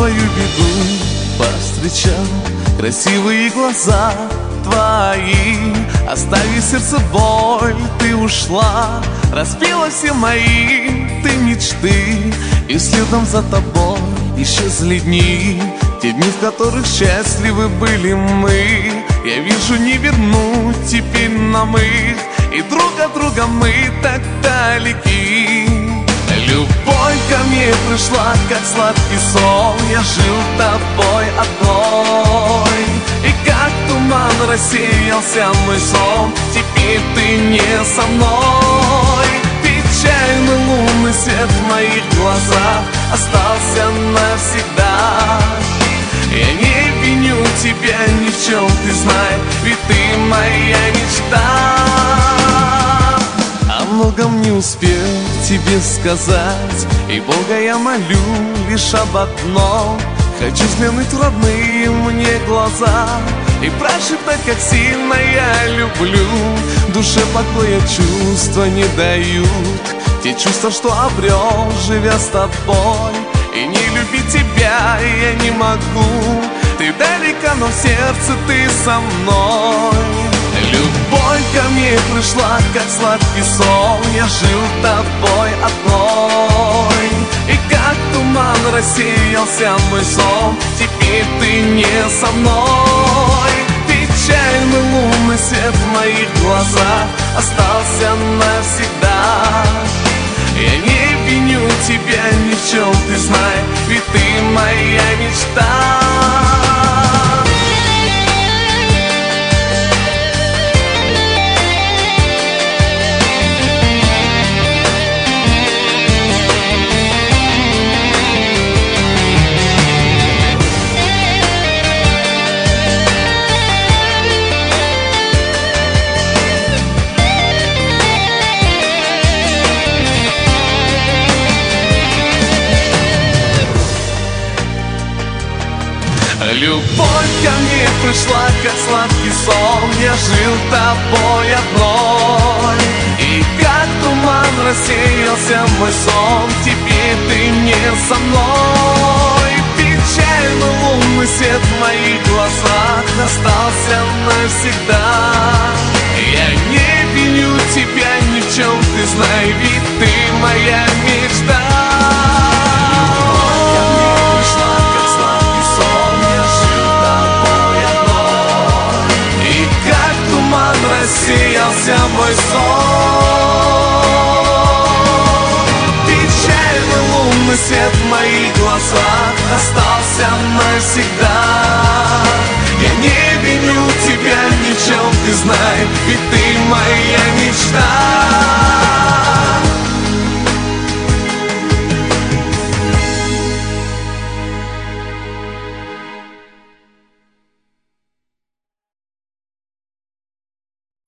свою беду повстречал красивые глаза твои. Оставив сердце боль, ты ушла, разбила все мои ты мечты, и следом за тобой исчезли дни, те дни, в которых счастливы были мы. Я вижу, не вернуть теперь нам их, и друг от друга мы так далеки. Любовь ко мне пришла, как сладкий сон, я жил тобой одной, и как туман рассеялся мой сон, теперь ты не со мной. Печальный лунный свет в моих глазах остался навсегда. Я не виню тебя ни в чем, ты знай, ведь ты моя мечта. О многом не успел тебе сказать, и Бога я молю лишь об одном: хочу взглянуть в родные мне глаза и прошептать, как сильно я люблю. Душе покоя чувства не дают, те чувства, что обрел, живя с тобой. И не любить тебя я не могу, ты далека, но в сердце ты со мной. Любовь ко мне пришла, как сладкий сон, я жил тобой одной, и как туман рассеялся мой сон, теперь ты не со мной. Печальный лунный свет в моих глазах остался навсегда. Я не виню тебя ни в чем, ты знай, ведь ты моя мечта. Любовь ко мне пришла, как сладкий сон, я жил тобой одной, и как туман рассеялся мой сон, теперь ты не со мной. Печальный лунный свет в моих глазах остался навсегда. Я не виню тебя ни в чем, ты знай, ведь ты моя мечта. Рассеялся мой сон. Печальный лунный свет в моих глазах остался навсегда. Я не виню тебя ни в чем, ты знай, ведь ты моя мечта.